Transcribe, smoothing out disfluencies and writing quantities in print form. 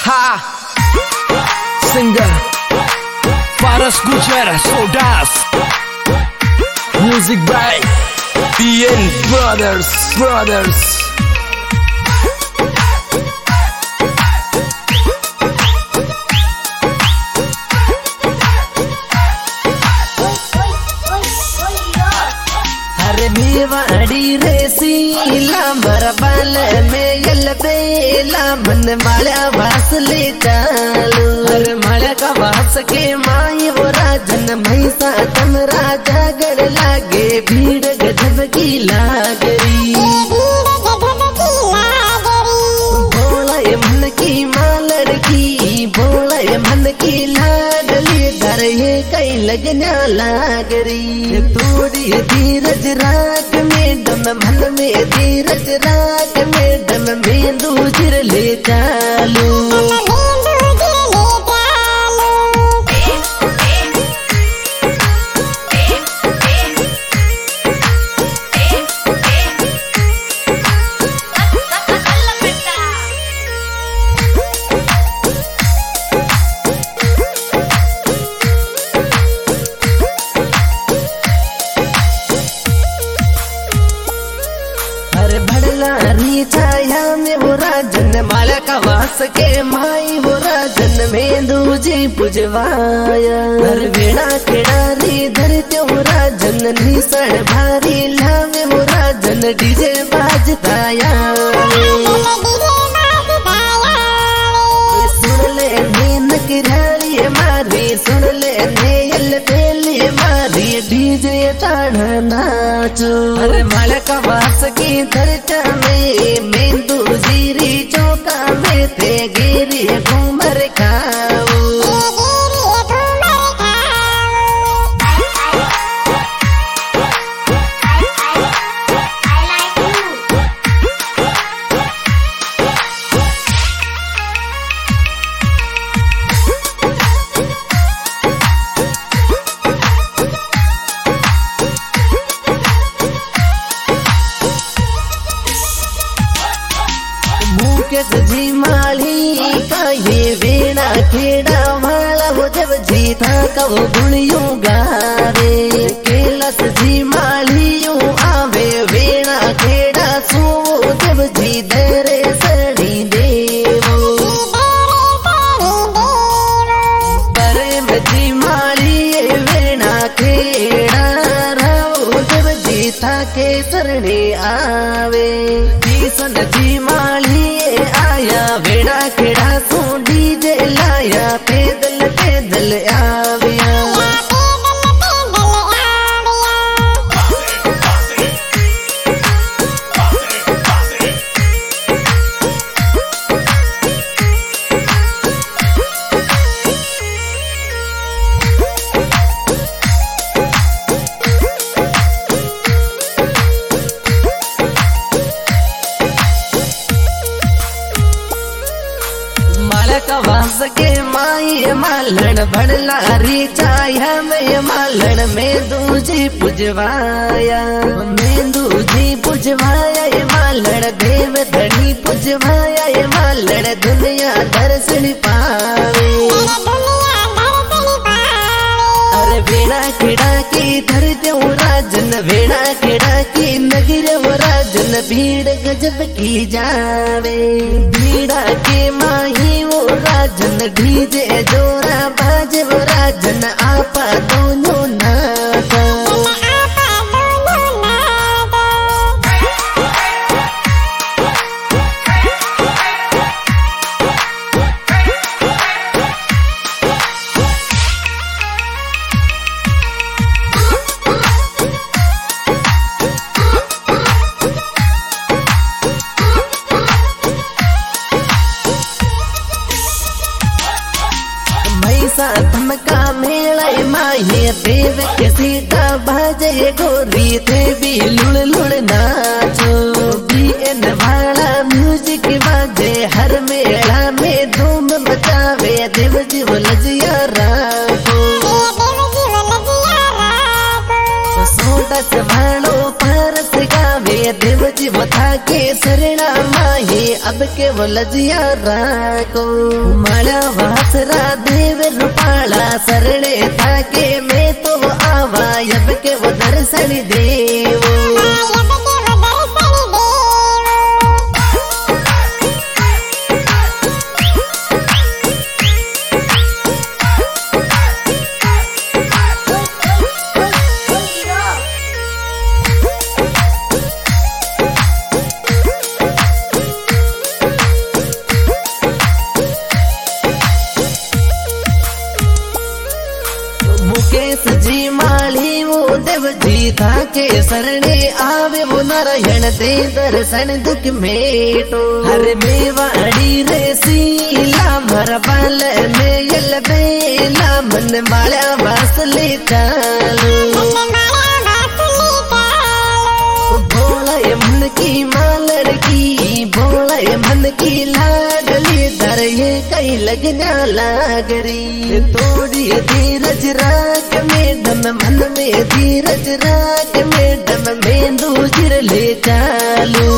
Ha! Singer Faras Gujara Sodas. Music by BN Brothers. Mewari रेसीला मरबाल में यल बेला मन माला वास ले चालू हर माला का वास के माई वो राजन महिषा तम राजा गढ़ लागे भीड़ गजब की लागरी बोला ये मन की मालड़ की बोला ये मन की लाडली धर ये कई लगना लागरी तोड़ी धीरज राग में दम मन में धीरज राग में दम में दूजर ले चालू छाया में वो राजन माला का वास के माई वो राजन में दूजी पुजवाया हर बेड़ा केड़ारी धरते वो राजन निसण भारी लावे वो राजन डीजे बाजताया सुन ले मेनक राड़ी मारी सुन ले नेल बेली मारी डीजे ताड़ा नाचो हर माला का वास की धरता में मेंदू जीरी चौका में थे गिरी घूमर खाओ जी माली का ये वीणा खेड़ा वाला वो जब जीता का वो गुणियों गारे केलस जी माली यूं आवे वीणा खेड़ा सो जब जी दरे सड़ी देवो प्रेम जी माली ये वीणा खेड़ा राव जब जीता के सरणे आवे किसन जी माली आया वेड़ा खेड़ा सो डीजे लाया पैदल पैदल आविया वास के माई मालन भड़ला री चाया में मालन में दूजी पुजवाया में दूजी पुजवाया ये मालन देव धनी पुजवाया ये मालन दुनिया दर्शन पावे अरे वेड़ा खेड़ा की धरते वो राजन वेड़ा खेड़ा की नगर वो राजन भीड़ गजब की जावे भीड़ा के माही वो राजन डीजे जोरा बाजे वो राजन आपा दोनों नाचा धमका मेला माये देव के सीता बाजे गोरी थे भी लुड़ लुड़ नाचो बीएन वाला म्यूजिक बाजे हर मेला में धूम मचावे देव जीव लजिया राखो सोडस भाड़ो पारस गावे देव जीव था के सरना माही अब के वो लजिया राको माला वासरा देव रूपाला सरणे था के मैं तो आवा अब के वो दर्शन देवो मुकेश जी माली वो देव जी था के सरणे आवे वो नारायण दे दर्शन दुख मेटो हर मेवाड़ी रे सीला भर बाल में यल बेला मन माला वासले चालो भोला ये मन की मालड़ की भोला ये मन की लाडली धर ये कई लगना लागरी तोड़ी धीरज राग मैडम मन में धीरज राग मैडम में दूजर ले चालू